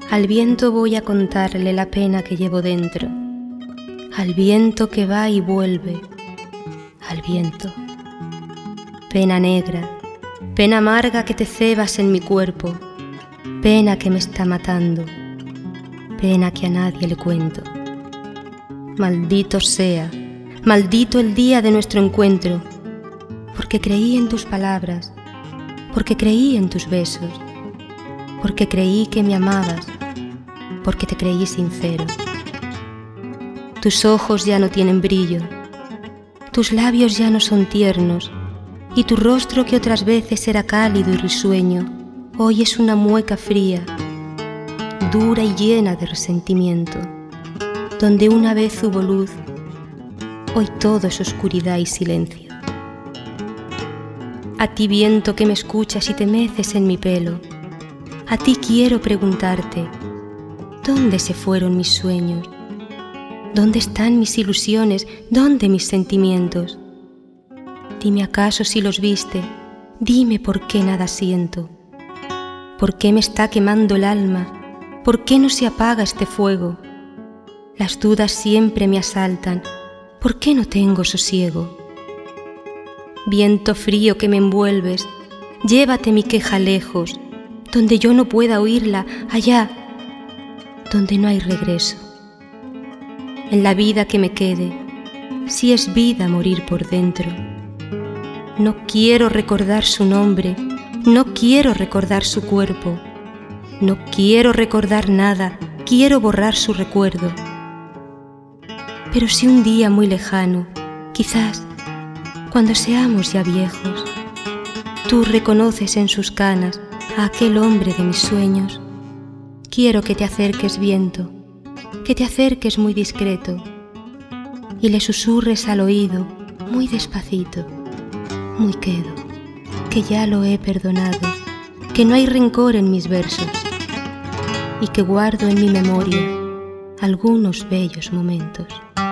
Al viento voy a contarle la pena que llevo dentro, al viento que va y vuelve, al viento. Pena negra, pena amarga que te cebas en mi cuerpo, pena que me está matando, pena que a nadie le cuento. Maldito sea, maldito el día de nuestro encuentro, porque creí en tus palabras, porque creí en tus besos, porque creí que me amabas, porque te creí sincero. Tus ojos ya no tienen brillo, tus labios ya no son tiernos, y tu rostro que otras veces era cálido y risueño, hoy es una mueca fría, dura y llena de resentimiento. Donde una vez hubo luz, hoy todo es oscuridad y silencio. A ti, viento que me escuchas y te meces en mi pelo, a ti quiero preguntarte, ¿dónde se fueron mis sueños? ¿Dónde están mis ilusiones? ¿Dónde mis sentimientos? Dime acaso si los viste, dime por qué nada siento. ¿Por qué me está quemando el alma? ¿Por qué no se apaga este fuego? Las dudas siempre me asaltan, ¿por qué no tengo sosiego? Viento frío que me envuelves, llévate mi queja lejos, donde yo no pueda oírla, allá, donde no hay regreso. En la vida que me quede, si es vida morir por dentro. No quiero recordar su nombre, no quiero recordar su cuerpo, no quiero recordar nada, quiero borrar su recuerdo. Pero si un día muy lejano, quizás, cuando seamos ya viejos, tú reconoces en sus canas a aquel hombre de mis sueños, quiero que te acerques, viento, que te acerques muy discreto y le susurres al oído, muy despacito, muy quedo, que ya lo he perdonado, que no hay rencor en mis versos y que guardo en mi memoria algunos bellos momentos.